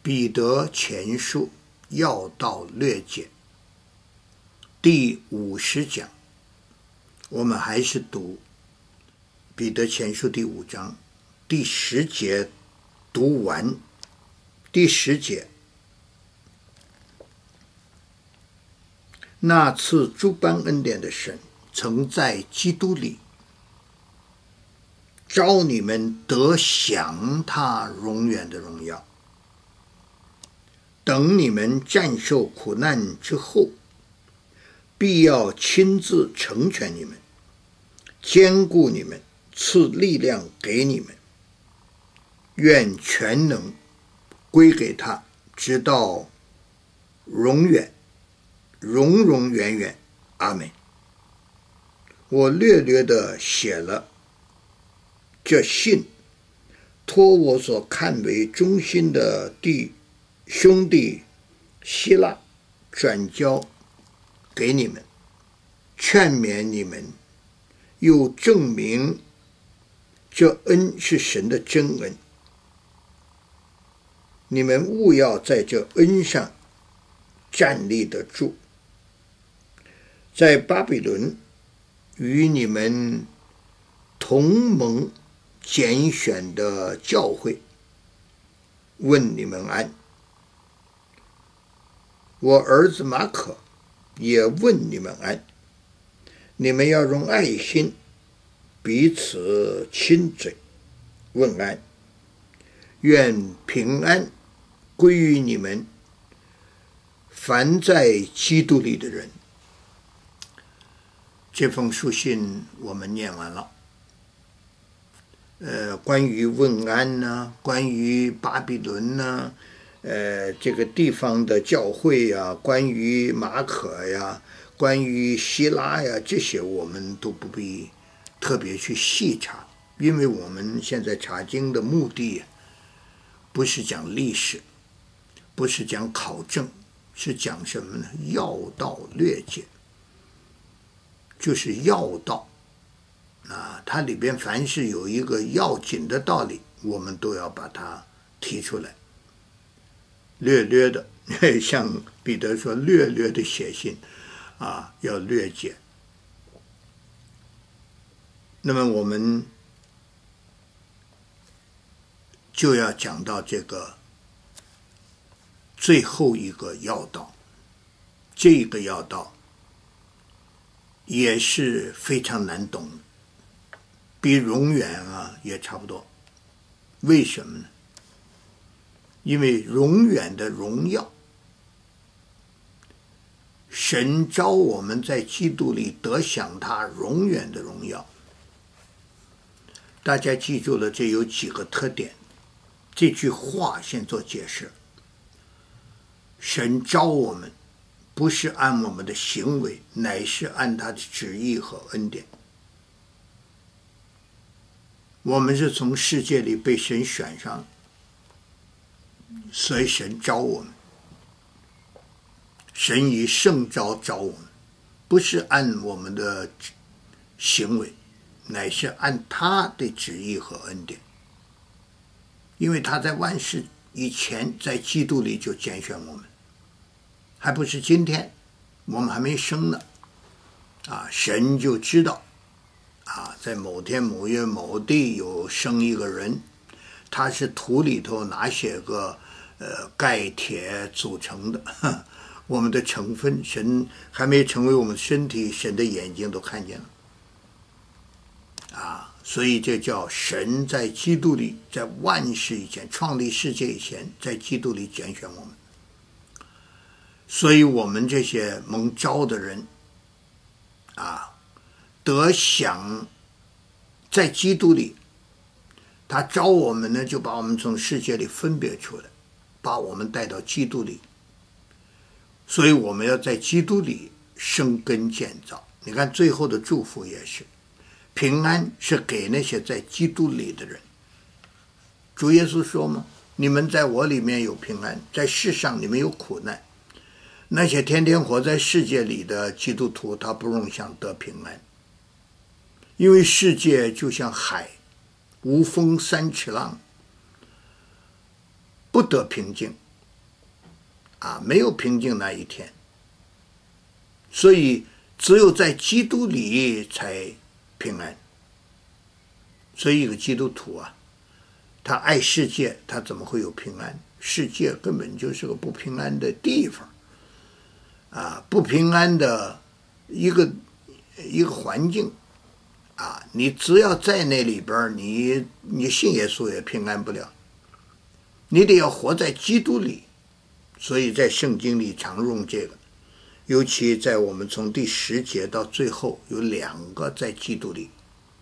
彼得前书要道略解第50讲，我们还是读彼得前书第5章第10节，读完第10节。那赐诸般恩典的神，曾在基督里召你们得享他永远的荣耀。等你们战胜苦难之后，必要亲自成全你们，坚固你们，赐力量给你们。愿全能归给他，直到永远，永永远远。阿们。我略略地写了这信，托我所看为忠心的兄弟希拉转交给你们，劝勉你们，又证明这恩是神的真恩。你们务要在这恩上站立得住。在巴比伦与你们同盟拣选的教会问你们安。我儿子马可也问你们安。你们要用爱心彼此亲嘴问安。愿平安归于你们凡在基督里的人。这封书信我们念完了。关于问安呢，关于巴比伦呢，这个地方的教会呀，关于马可呀，关于希拉呀，这些我们都不必特别去细查，因为我们现在查经的目的不是讲历史，不是讲考证，是讲什么呢？要道略解，就是要道啊，它里边凡是有一个要紧的道理，我们都要把它提出来。略略的，像彼得说，略略的写信啊，要略解。那么我们就要讲到这个最后一个要道，这个要道也是非常难懂的，比永远也差不多。为什么呢？因为永远的荣耀，神召我们在基督里得享他永远的荣耀。大家记住了，这有几个特点。这句话先做解释。神召我们不是按我们的行为，乃是按他的旨意和恩典。我们是从世界里被神选上，所以神召我们。神以圣召召我们，不是按我们的行为，乃是按他的旨意和恩典。因为他在万事以前在基督里就拣选我们，还不是今天我们还没生呢神就知道在某天某月某地有生一个人，他是土里头哪些个钙铁组成的，我们的成分神还没成为我们身体，神的眼睛都看见了所以这叫神在基督里，在万事以前，创立世界以前，在基督里拣选我们。所以我们这些蒙召的人得享在基督里，他召我们呢，就把我们从世界里分别出来，把我们带到基督里。所以我们要在基督里生根建造。你看最后的祝福也是平安，是给那些在基督里的人。主耶稣说嘛，你们在我里面有平安，在世上你们有苦难。那些天天活在世界里的基督徒，他不用想得平安，因为世界就像海，无风三尺浪，不得平静， 没有平静那一天。所以只有在基督里才平安。所以一个基督徒他爱世界，他怎么会有平安？世界根本就是个不平安的地方不平安的一个环境你只要在那里边，你信耶稣也平安不了，你得要活在基督里。所以在圣经里常用这个，尤其在我们从第10节到最后有2个在基督里。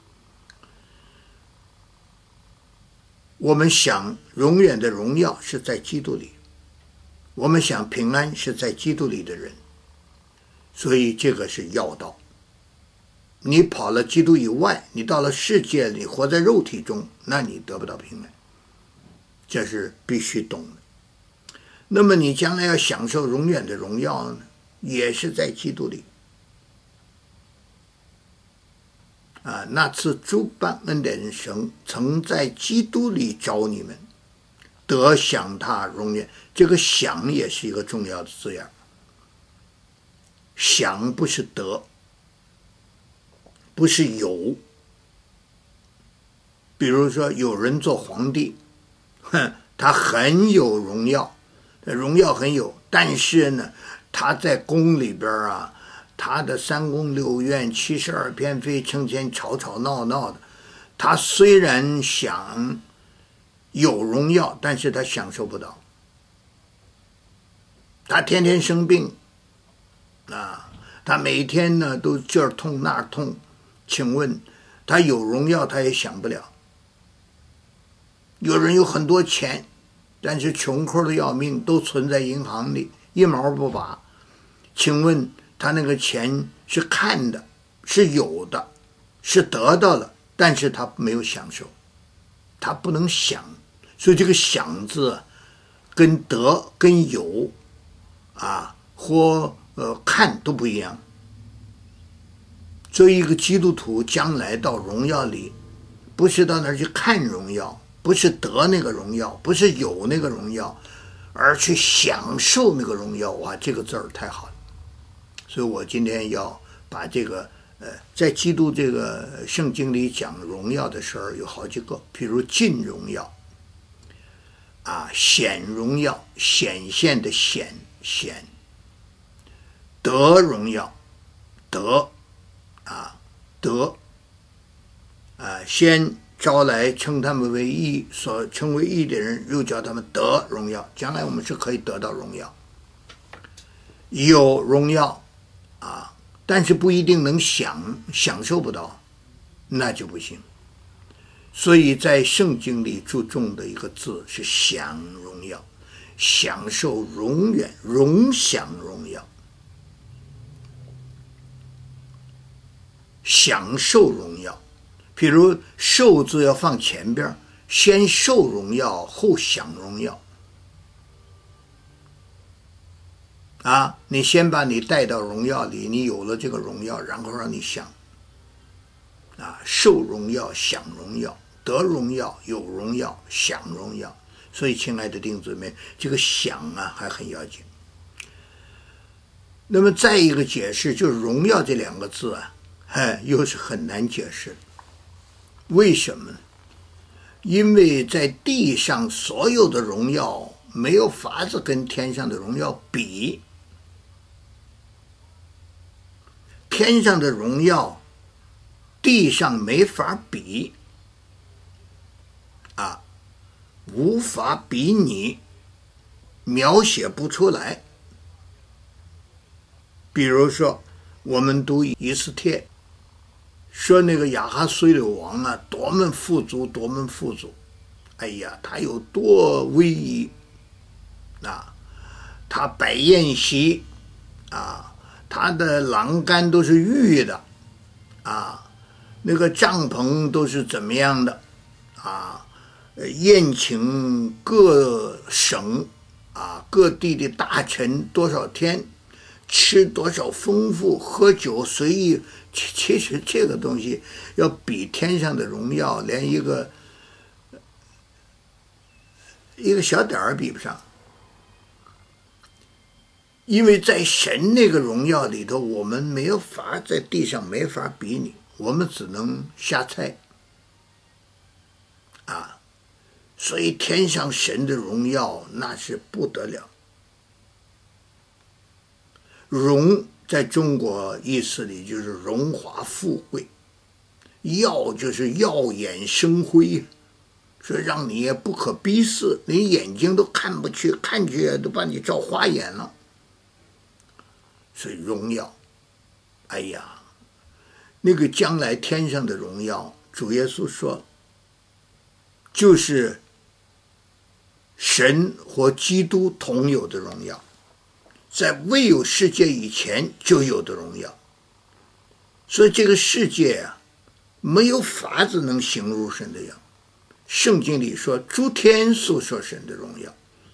我们想永远的荣耀是在基督里，我们想平安是在基督里的人，所以这个是要道。你跑了基督以外，你到了世界里活在肉体中，那你得不到平安，这是必须懂的。那么你将来要享受永远的荣耀呢，也是在基督里那次诸般恩典神曾在基督里找你们，得享他荣耀。这个享也是一个重要的字眼，享不是得，不是有。比如说有人做皇帝，他很有荣耀，荣耀很有，但是呢他在宫里边他的3宫6院72偏妃成天吵吵闹闹的，他虽然想有荣耀，但是他享受不到，他天天生病他每天呢都这儿痛那儿痛，请问他有荣耀他也享不了。有人有很多钱，但是穷抠的要命，都存在银行里一毛不拔，请问他那个钱是看的，是有的，是得到了，但是他没有享受，他不能享。所以这个享字跟得跟有或看都不一样。所以一个基督徒将来到荣耀里，不是到那儿去看荣耀，不是得那个荣耀，不是有那个荣耀，而去享受那个荣耀。哇，这个字儿太好了。所以我今天要把这个在基督这个圣经里讲荣耀的事儿有好几个，譬如尽荣耀显荣耀，显现的显得荣耀，得先招来称他们为义，所称为义的人又叫他们得荣耀，将来我们是可以得到荣耀。有荣耀但是不一定能享受不到，那就不行。所以在圣经里注重的一个字是享荣耀，享受永远，荣享荣耀，享受荣耀。譬如受字要放前边，先受荣耀后享荣耀你先把你带到荣耀里，你有了这个荣耀，然后让你享受荣耀，享荣耀，得荣耀，有荣耀，享荣耀。所以亲爱的弟兄姊妹，这个享还很要紧。那么再一个解释，就是荣耀这2个字又是很难解释。为什么呢？因为在地上所有的荣耀没有法子跟天上的荣耀比，天上的荣耀地上没法比无法比拟，描写不出来。比如说我们读以斯帖，说那个亚哈随鲁王多么富足，多么富足，哎呀，他有多威仪他摆宴席他的栏杆都是玉的那个帐篷都是怎么样的宴请各省各地的大臣多少天，吃多少丰富，喝酒随意。其实这个东西要比天上的荣耀，连一个小点儿比不上。 因为在神那个荣耀里头，我们没有法在地上没法比拟，我们只能瞎猜啊。所以天上神的荣耀那是不得了。荣在中国意思里就是荣华富贵，耀就是耀眼生辉，所以让你也不可逼视，你眼睛都看不去，看去都把你照花眼了。所以荣耀，哎呀，那个将来天上的荣耀，主耶稣说，就是神和基督同有的荣耀，在未有世界以前就有的荣耀。所以这个世界啊，没有法子能形容神的样。圣经里说，诸天诉说神的荣耀。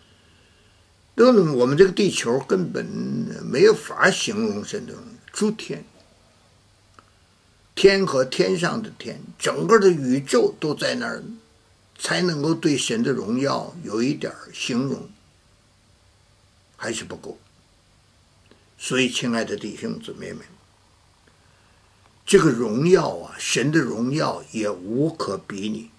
我们这个地球根本没有法形容神的荣耀。诸天，天和天上的天，整个的宇宙都在那儿，才能够对神的荣耀有一点形容，还是不够。所以亲爱的弟兄姊妹们，这个荣耀啊，神的荣耀也无可比拟。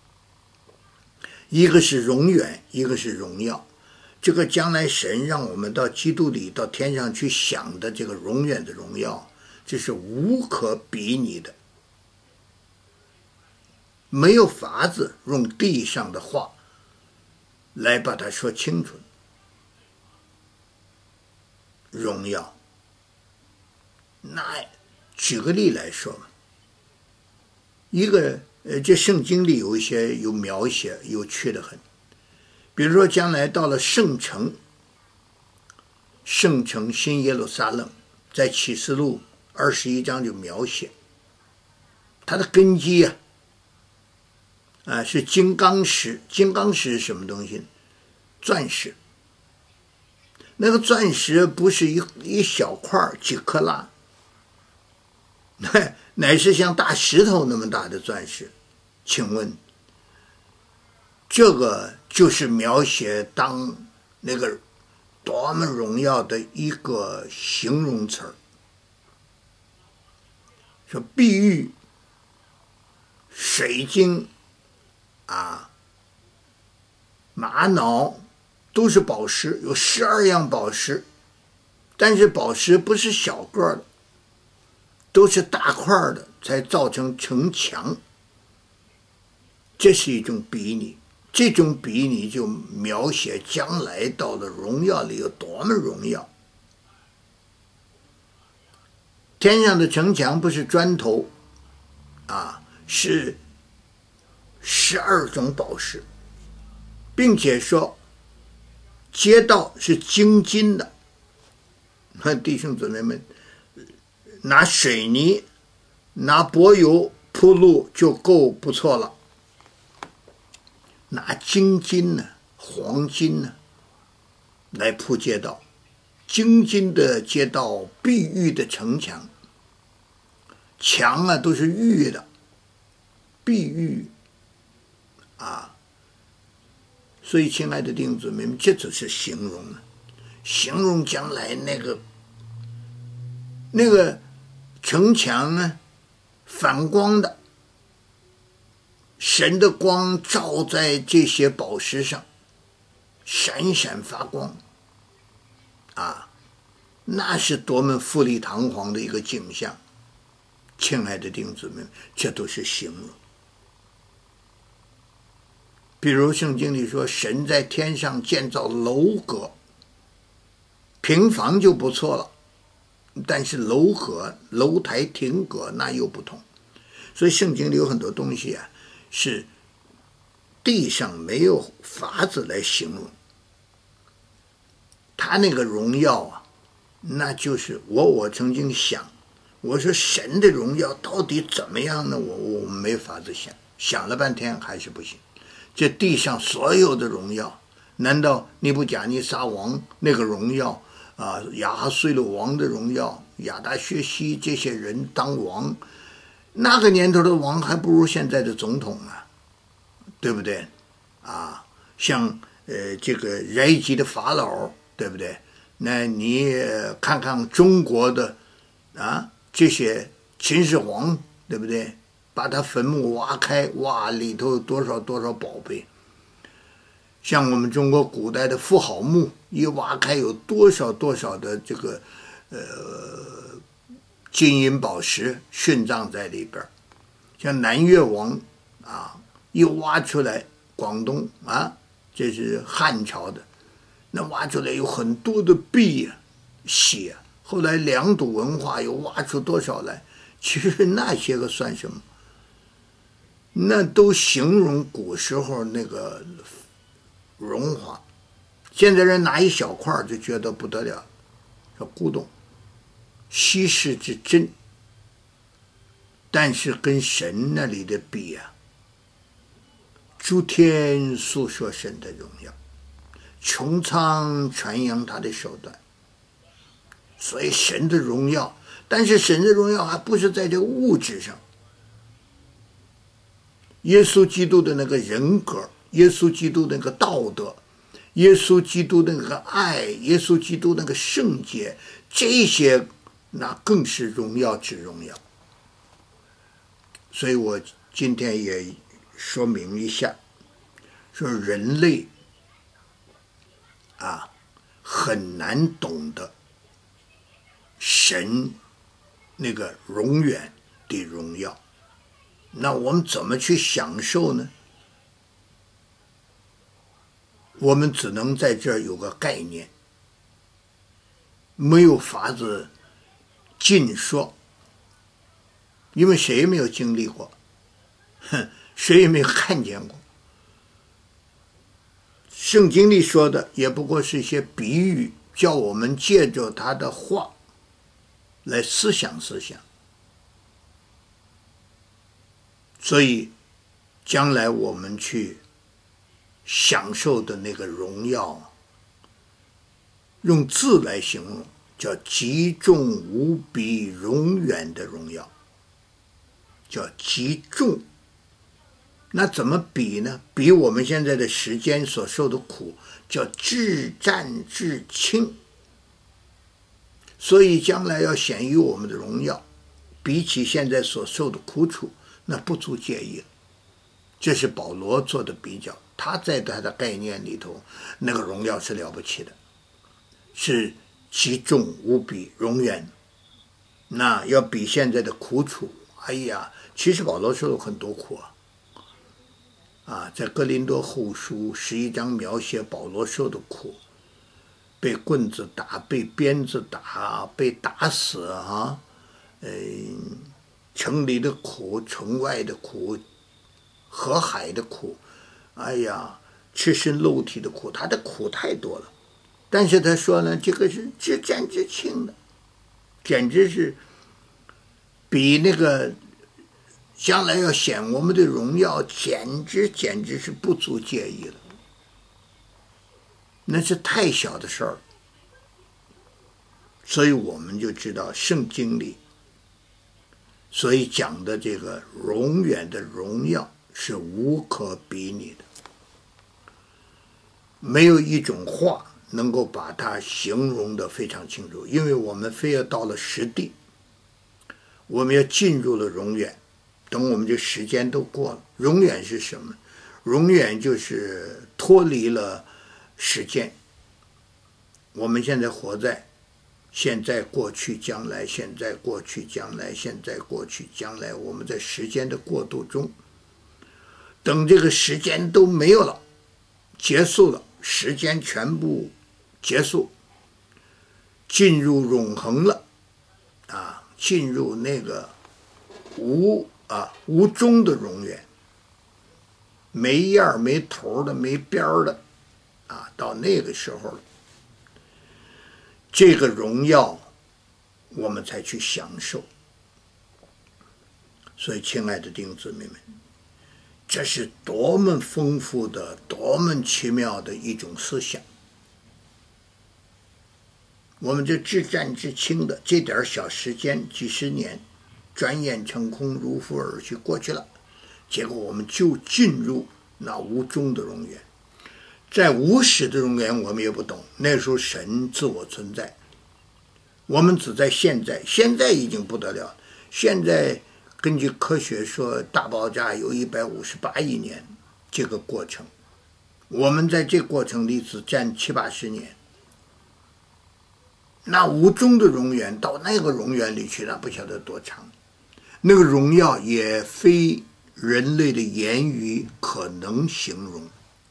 一个是永远，一个是荣耀。这个将来神让我们到基督里到天上去享的这个永远的荣耀，这是无可比拟的，没有法子用地上的话来把它说清楚。荣耀，那举个例来说嘛，一个这圣经里有一些有描写有趣的很。比如说将来到了圣城新耶路撒冷，在启示录21章就描写它的根基是金刚石。金刚石是什么东西？钻石。那个钻石不是一小块几克拉，乃是像大石头那么大的钻石。请问这个就是描写当那个多么荣耀的一个形容词儿，说碧玉、水晶玛瑙都是宝石，有12样宝石，但是宝石不是小个的，都是大块的，才造成城墙。这是一种比拟。这种比拟就描写将来到了荣耀里有多么荣耀。天上的城墙不是砖头是12种宝石，并且说街道是精金的。弟兄姊妹们，拿水泥拿柏油铺路就够不错了，拿精金黄金来铺街道，精金的街道，碧玉的城墙，墙都是玉的，碧玉所以亲爱的弟兄姊妹们，这就是形容形容将来那个城墙反光的，神的光照在这些宝石上，闪闪发光那是多么富丽堂皇的一个景象。亲爱的弟兄姊妹，这都是形容。比如圣经里说，神在天上建造楼阁，平房就不错了，但是楼阁、楼台、亭阁那又不同。所以圣经里有很多东西是地上没有法子来形容。他那个荣耀那就是我曾经想，我说神的荣耀到底怎么样呢？我没法子想了半天还是不行。这地上所有的荣耀，难道尼布甲尼撒王那个荣耀亚哈随鲁王的荣耀，亚达薛西这些人当王，那个年头的王还不如现在的总统对不对像这个埃及的法老，对不对？ 那你看看中国的这些秦始皇，对不对？把他坟墓挖开，哇，里头有多少多少宝贝。像我们中国古代的妇好墓，一挖开有多少多少的这个金银宝石殉葬在里边。像南越王一挖出来，广东这是汉朝的，那挖出来有很多的币血。后来良渚文化又挖出多少来？其实那些个算什么？那都形容古时候那个荣华。现在人拿一小块就觉得不得了，叫古董，稀世之珍。但是跟神那里的比诸天诉说神的荣耀，穹苍传扬他的手段。所以神的荣耀，但是神的荣耀还不是在这个物质上。耶稣基督的那个人格，耶稣基督那个道德，耶稣基督那个爱，耶稣基督那个圣洁，这些那更是荣耀之荣耀。所以我今天也说明一下，说人类很难懂得神那个永远的荣耀。那我们怎么去享受呢？我们只能在这儿有个概念，没有法子尽说，因为谁也没有经历过，谁也没有看见过。圣经里说的也不过是一些比喻，叫我们借着他的话来思想思想。所以将来我们去享受的那个荣耀，用字来形容，叫极重无比永远的荣耀，叫极重。那怎么比呢？比我们现在的时间所受的苦，叫至战至轻。所以将来要显于我们的荣耀，比起现在所受的苦楚，那不足介意了。这是保罗做的比较，他在他的概念里头，那个荣耀是了不起的，是极重无比永远。那要比现在的苦楚，哎呀，其实保罗受了很多苦在哥林多后书11章描写保罗受的苦，被棍子打，被鞭子打，被打死城里的苦，城外的苦，河海的苦，哎呀，赤身露体的苦，他的苦太多了。但是他说呢，这个是至战至轻的，简直是比那个将来要显我们的荣耀，简直是不足介意了。那是太小的事儿。所以我们就知道圣经里所以讲的这个永远的荣耀是无可比拟的，没有一种话能够把它形容得非常清楚，因为我们非要到了实地，我们要进入了永远。等我们这时间都过了，永远是什么？永远就是脱离了时间。我们现在活在现在、过去、将来，现在、过去、将来，现在、过去、将来，我们在时间的过渡中，等这个时间都没有了，结束了，时间全部结束，进入永恒了，进入那个无终的永远，没样没头的，没边的，到那个时候了。这个荣耀我们才去享受。所以亲爱的弟兄姊妹们，这是多么丰富的，多么奇妙的一种思想。我们这至战至轻的这点小时间，几十年转眼成空，如风而去，过去了，结果我们就进入那无终的永远。 在无始的永远我们也不懂，那时候神自我存在，我们只在现在，现在已经不得了，现在根据科学说大爆炸有158亿年这个过程，我们在这过程里只占70-80年，那无中的永远到那个永远里去，那不晓得多长，那个荣耀也非人类的言语可能形容，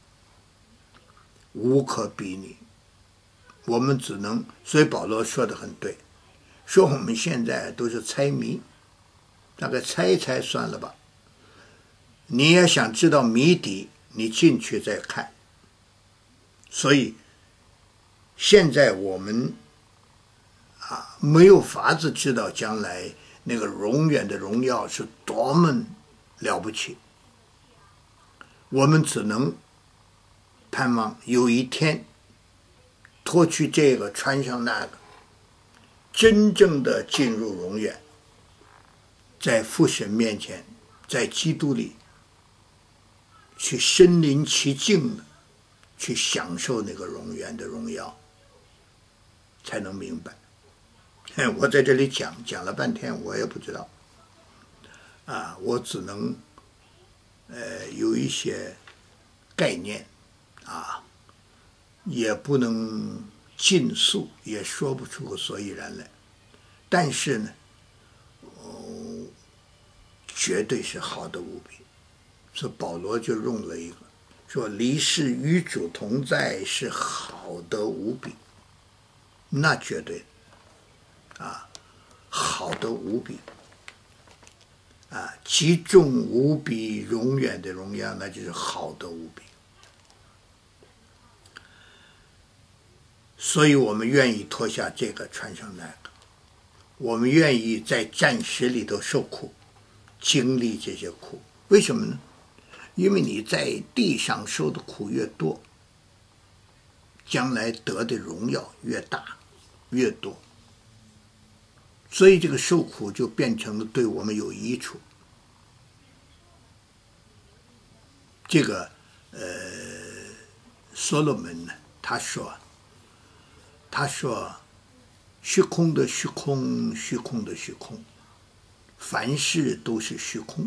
无可比拟，我们只能，所以保罗说得很对，说我们现在都是猜谜，大概猜一猜算了吧，你也想知道谜底，你进去再看。所以现在我们没有法子知道将来那个永远的荣耀是多么了不起，我们只能盼望有一天脱去这个穿上那个，真正的进入永远，在父神面前，在基督里去身临其境的去享受那个永远的荣耀，才能明白。我在这里讲了半天，我也不知道我只能有一些概念也不能尽述，也说不出个所以然来，但是呢绝对是好的无比。所以保罗就用了一个说离世与主同在是好的无比，那绝对好的无比极重无比永远的荣耀，那就是好的无比。所以我们愿意脱下这个穿上那个，我们愿意在暂时里头受苦，经历这些苦。为什么呢？因为你在地上受的苦越多，将来得的荣耀越大越多，所以这个受苦就变成了对我们有益处。这个所罗门呢，他说虚空的虚空，虚空的虚空，凡事都是虚空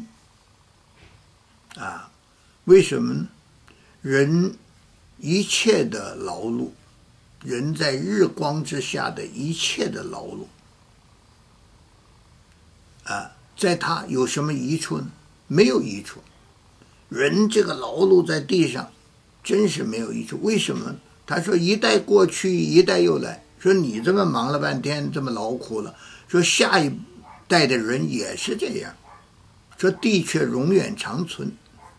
为什么呢？人一切的劳碌，人在日光之下的一切的劳碌在他有什么益处呢？没有益处。人这个劳碌在地上真是没有益处。为什么？他说一代过去一代又来，说你这么忙了半天，这么劳苦了，说下一代的人也是这样，说地却永远长存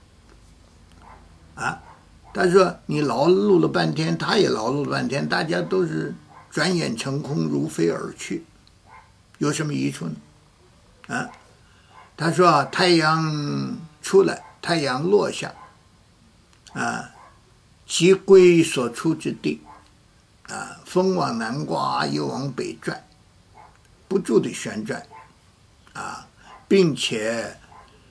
他说你劳碌了半天，他也劳碌了半天，大家都是转眼成空，如飞而去，有什么益处呢？他说太阳出来，太阳落下即归所出之地风往南刮，又往北转，不住地旋转并且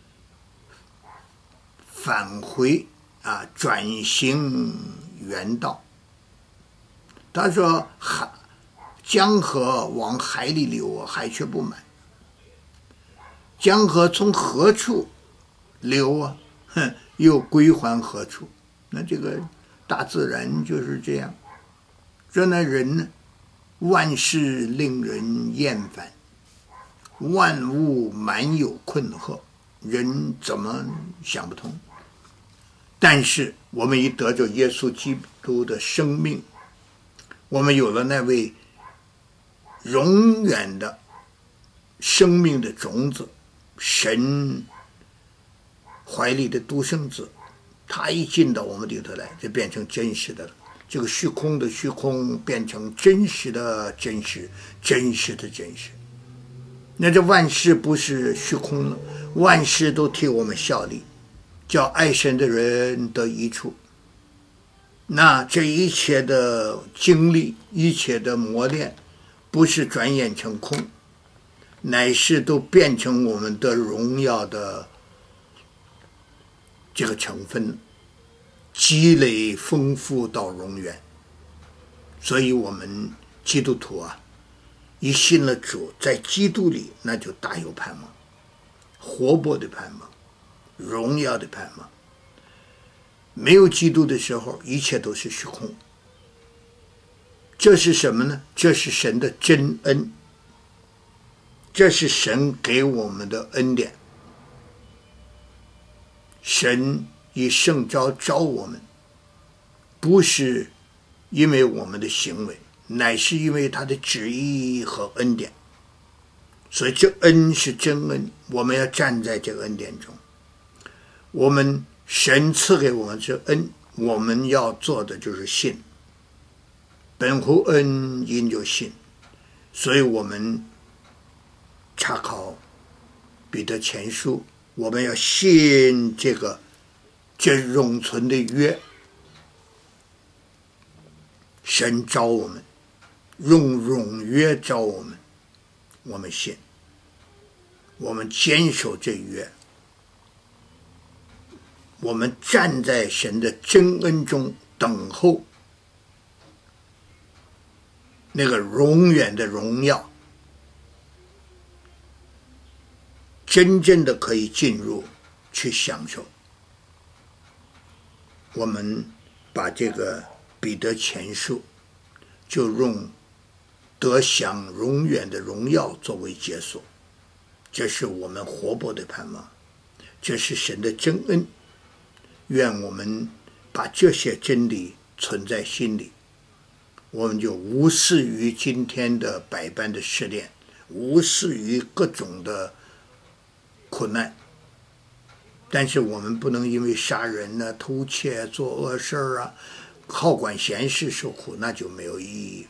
返回转型原道。他说江河往海里流，海却不满。江河从何处流又归还何处。那这个大自然就是这样。这呢人呢，万事令人厌烦，万物满有困惑，人怎么想不通？但是我们一得着耶稣基督的生命，我们有了那位永远的生命的种子，神怀里的独生子，他一进到我们里头来，就变成真实的了。这个虚空的虚空变成真实的真实，真实的真实。那这万事不是虚空了，万事都替我们效力，叫爱神的人得益处。那这一切的经历，一切的磨练，不是转眼成空，乃是都变成我们的荣耀的这个成分。 积累丰富到永远。所以我们基督徒啊，一信了主，在基督里那就大有盼望，活泼的盼望，荣耀的盼望。没有基督的时候，一切都是虚空。这是什么呢？这是神的真恩，这是神给我们的恩典。神以圣召召我们，不是因为我们的行为，乃是因为他的旨意和恩典。所以这恩是真恩，我们要站在这个恩典中。我们神赐给我们这恩，我们要做的就是信。本乎恩，因就信。所以我们查考彼得前书，我们要信这永存的约。神召我们，用永约召我们，我们信，我们坚守这约，我们站在神的真恩中等候那个永远的荣耀，真正的可以进入去享受。我们把这个彼得前书就用得享永远的荣耀作为结束，这是我们活泼的盼望，这是神的真恩。愿我们把这些真理存在心里，我们就无视于今天的百般的试炼，无视于各种的苦难。但是我们不能因为杀人啊、偷窃、做恶事啊、好管闲事受苦，那就没有意义。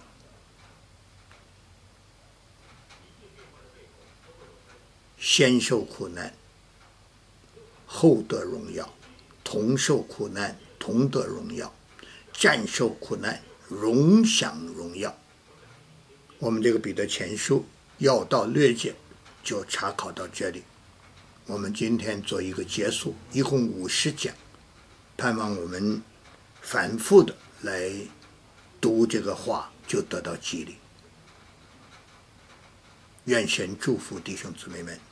先受苦难，后得荣耀；同受苦难，同得荣耀；暂受苦难，荣享荣耀。我们这个彼得前书要到略解就查考到这里。我们今天做一个结束，一共50讲，盼望我们反复的来读这个话，就得到激励。愿神祝福弟兄姊妹们。